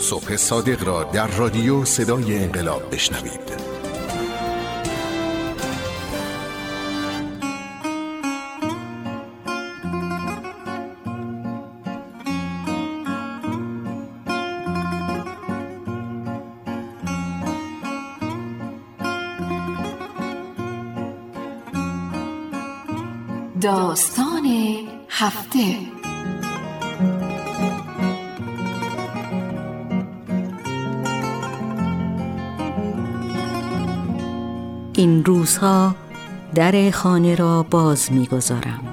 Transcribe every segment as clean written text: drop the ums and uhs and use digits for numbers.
صبح صادق را در رادیو صدای انقلاب بشنوید. داستان هفته. این روزها در خانه را باز می‌گذارم.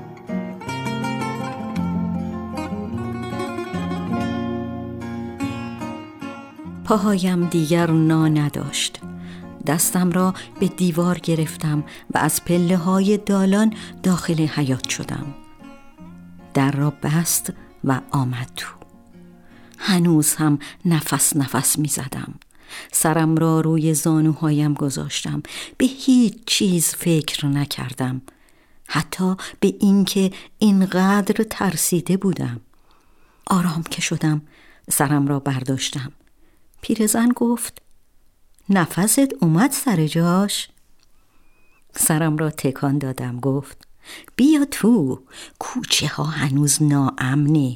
پاهایم دیگر نا نداشت. دستم را به دیوار گرفتم و از پله‌های دالان داخل حیاط شدم. در را بست و آمد تو. هنوز هم نفس می زدم. سرم را روی زانوهایم گذاشتم. به هیچ چیز فکر نکردم، حتی به اینکه اینقدر ترسیده بودم. آرام که شدم سرم را برداشتم. پیرزن گفت: نفست اومد سر جاش؟ سرم را تکان دادم. گفت: بیا تو، کوچه ها هنوز ناامنه.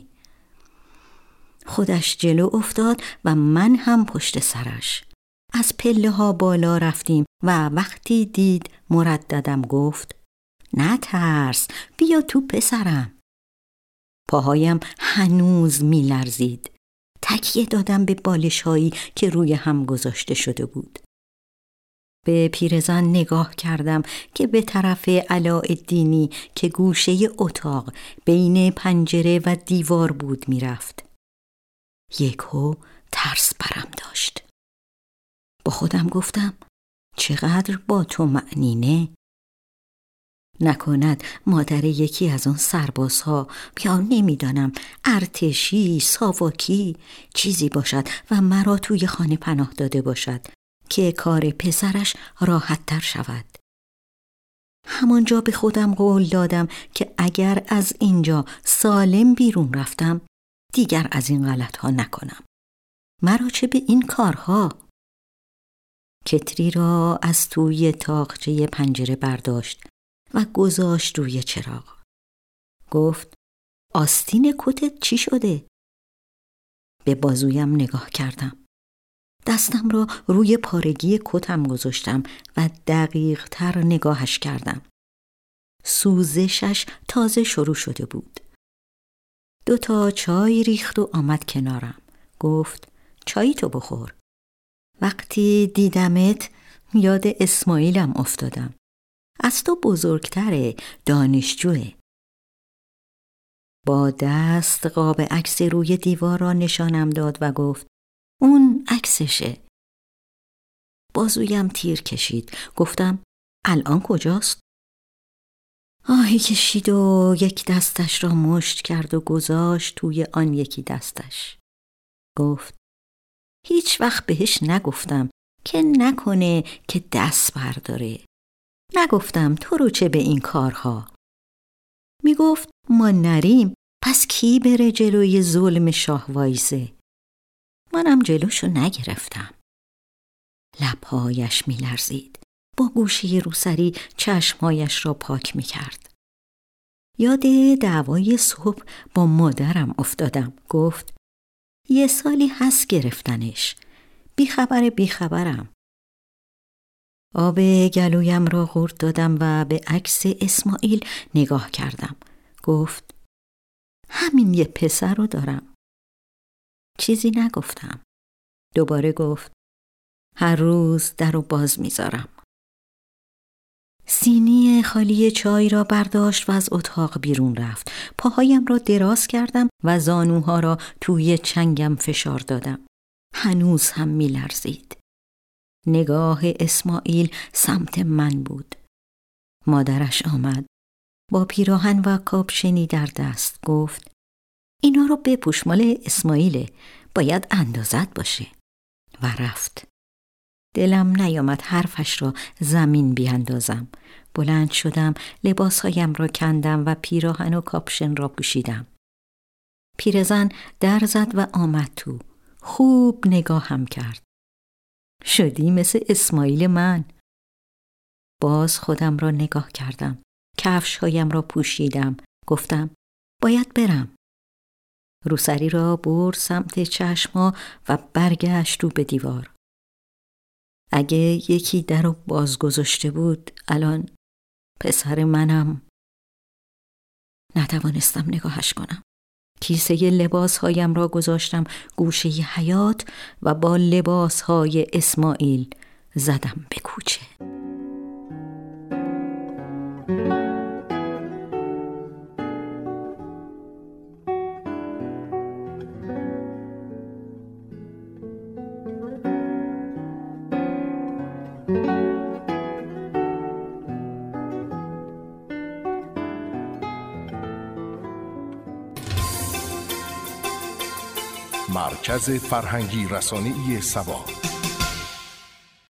خودش جلو افتاد و من هم پشت سرش. از پله ها بالا رفتیم و وقتی دید مرددم گفت: نترس، بیا تو پسرم. پاهایم هنوز می لرزید. تکیه دادم به بالش هایی که روی هم گذاشته شده بود. به پیرزن نگاه کردم که به طرف علاءالدینی که گوشه اتاق بین پنجره و دیوار بود میرفت. یکهو ترس برم داشت. با خودم گفتم: چقدر با تو معنینه. نکند مادر یکی از آن سربازها یا نمیدانم ارتشی، ساواکی چیزی باشد و مرا توی خانه پناه داده باشد که کار پسرش راحت تر شود. همانجا به خودم قول دادم که اگر از اینجا سالم بیرون رفتم دیگر از این غلط ها نکنم. مرا چه به این کارها؟ کتری را از توی تاقچه پنجره برداشت و گذاشت روی چراغ. گفت: آستین کتت چی شده؟ به بازویم نگاه کردم. دستم را روی پارگی کتم گذاشتم و دقیق تر نگاهش کردم. سوزشش تازه شروع شده بود. 2 چای ریخت و آمد کنارم. گفت: چایی تو بخور. وقتی دیدمت یاد اسماعیلم افتادم. از تو بزرگتره، دانشجوه. با دست قاب عکس روی دیوار را نشانم داد و گفت: اون عکسشه. بازویم تیر کشید. گفتم: الان کجاست؟ آهی کشید و یک دستش را مشت کرد و گذاشت توی آن یکی دستش. گفت: هیچ وقت بهش نگفتم که نکنه که دست برداره. نگفتم تو رو چه به این کارها. میگفت ما نریم پس کی بره جلوی ظلم شاه وایسه؟ منم جلوشو نگرفتم. لبهایش میلرزید. با گوشه روسری چشمهایش را پاک میکرد. یاد دعوای صبح با مادرم افتادم. گفت: 1 سالی هست گرفتنش. بیخبرم. آب گلویم را غورت دادم و به عکس اسماعیل نگاه کردم. گفت: همین یه پسر رو دارم. چیزی نگفتم. دوباره گفت: هر روز در رو باز میذارم. سینی خالی چای را برداشت و از اتاق بیرون رفت. پاهایم را دراز کردم و زانوها را توی چنگم فشار دادم. هنوز هم میلرزید. نگاه اسماعیل سمت من بود. مادرش آمد. با پیراهن و کاپشنی در دست گفت: اینا رو بپوش، مال اسماعیله، باید اندازت باشه. و رفت. دلم نیامد حرفش را زمین بیاندازم. بلند شدم، لباسهایم را کندم و پیراهن و کاپشن را پوشیدم. پیرزن در زد و آمد تو. خوب نگاهم کرد. شدی مثل اسماعیل من. باز خودم را نگاه کردم. کفش‌هایم را پوشیدم. گفتم باید برم. روسری را برد سمت چشم‌ها و برگشت رو به دیوار. اگه یکی در رو باز گذاشته بود الان پسر منم. نتوانستم نگاهش کنم. کیسه لباسهایم را گذاشتم گوشه حیاط و با لباسهای اسماعیل زدم به کوچه. مرکز فرهنگی رسانه‌ای سبا.